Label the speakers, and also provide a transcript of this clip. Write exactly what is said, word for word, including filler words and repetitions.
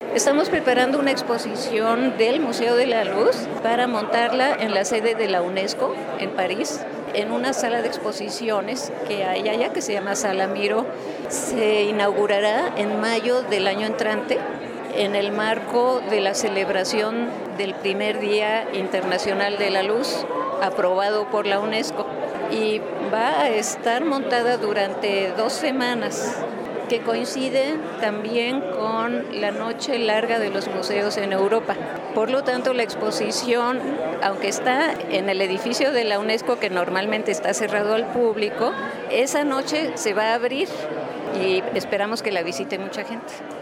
Speaker 1: Estamos preparando una exposición del Museo de la Luz para montarla en la sede de la UNESCO en París, en una sala de exposiciones que hay allá que se llama Sala Miro. Se inaugurará en mayo del año entrante en el marco de la celebración del primer Día Internacional de la Luz, aprobado por la UNESCO, y va a estar montada durante dos semanas, que coincide también con la noche larga de los museos en Europa. Por lo tanto, la exposición, aunque está en el edificio de la UNESCO, que normalmente está cerrado al público, esa noche se va a abrir y esperamos que la visite mucha gente.